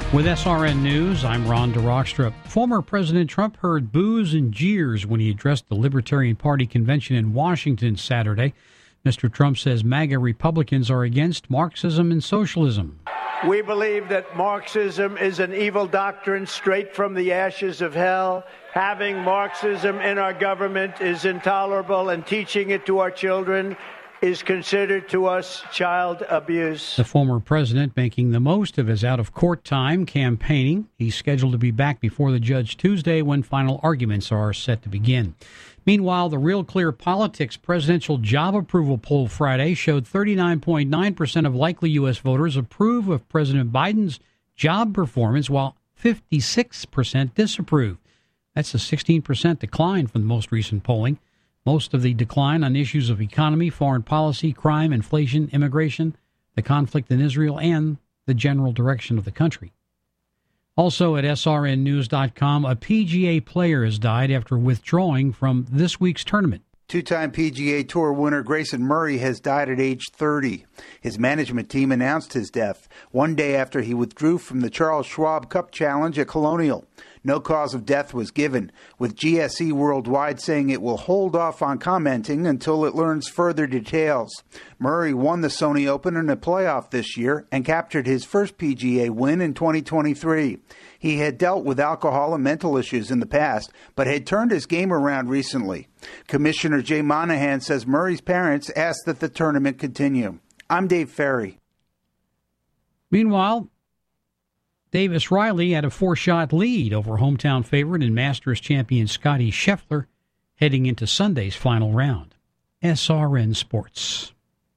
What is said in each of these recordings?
With SRN News, I'm Ron DeRockstra. Former President Trump heard boos and jeers when he addressed the Libertarian Party convention in Washington Saturday. Mr. Trump says MAGA Republicans are against Marxism and socialism. We believe that Marxism is an evil doctrine straight from the ashes of hell. Having Marxism in our government is intolerable, and teaching it to our children is considered to us child abuse. The former president making the most of his out-of-court time campaigning. He's scheduled to be back before the judge Tuesday when final arguments are set to begin. Meanwhile, the Real Clear Politics presidential job approval poll Friday showed 39.9% of likely U.S. voters approve of President Biden's job performance, while 56% disapprove. That's a 16% decline from the most recent polling. Most of the decline on issues of economy, foreign policy, crime, inflation, immigration, the conflict in Israel, and the general direction of the country. Also at srnnews.com, a PGA player has died after withdrawing from this week's tournament. Two-time PGA Tour winner Grayson Murray has died at age 30. His management team announced his death one day after he withdrew from the Charles Schwab Cup Challenge at Colonial. No cause of death was given, with GSE Worldwide saying it will hold off on commenting until it learns further details. Murray won the Sony Open in a playoff this year and captured his first PGA win in 2023. He had dealt with alcohol and mental issues in the past, but had turned his game around recently. Commissioner Jay Monahan says Murray's parents asked that the tournament continue. I'm Dave Ferry. Meanwhile, Davis Riley had a 4-shot lead over hometown favorite and Masters champion Scottie Scheffler heading into Sunday's final round. SRN Sports.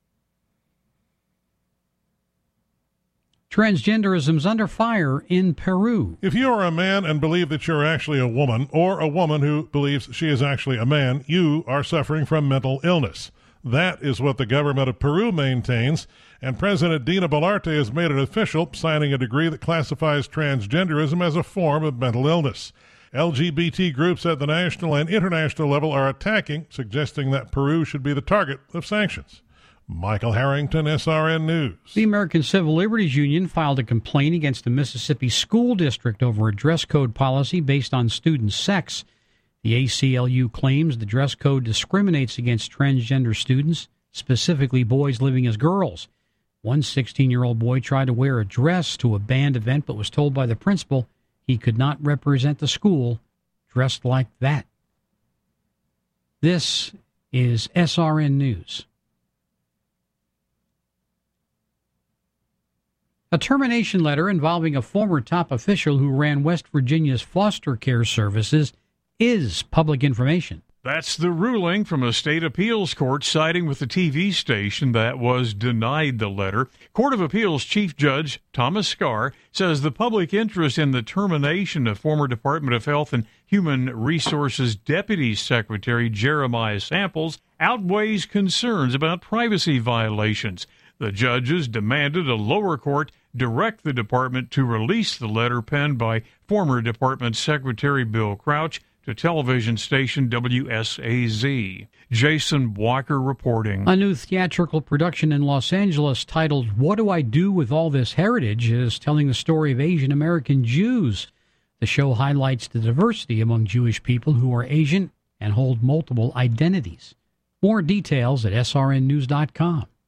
Transgenderism's under fire in Peru. If you are a man and believe that you're actually a woman, or a woman who believes she is actually a man, you are suffering from mental illness. That is what the government of Peru maintains, and President Dina Boluarte has made it official, signing a decree that classifies transgenderism as a form of mental illness. LGBT groups at the national and international level are attacking, suggesting that Peru should be the target of sanctions. Michael Harrington, SRN News. The American Civil Liberties Union filed a complaint against the Mississippi School District over a dress code policy based on student sex. The ACLU claims the dress code discriminates against transgender students, specifically boys living as girls. One 16-year-old boy tried to wear a dress to a band event but was told by the principal he could not represent the school dressed like that. This is SRN News. A termination letter involving a former top official who ran West Virginia's foster care services is public information. That's the ruling from a state appeals court siding with the TV station that was denied the letter. Court of Appeals Chief Judge Thomas Scarr says the public interest in the termination of former Department of Health and Human Resources Deputy Secretary Jeremiah Samples outweighs concerns about privacy violations. The judges demanded a lower court direct the department to release the letter penned by former Department Secretary Bill Crouch to television station WSAZ. Jason Walker reporting. A new theatrical production in Los Angeles titled What Do I Do With All This Heritage is telling the story of Asian American Jews. The show highlights the diversity among Jewish people who are Asian and hold multiple identities. More details at srnnews.com.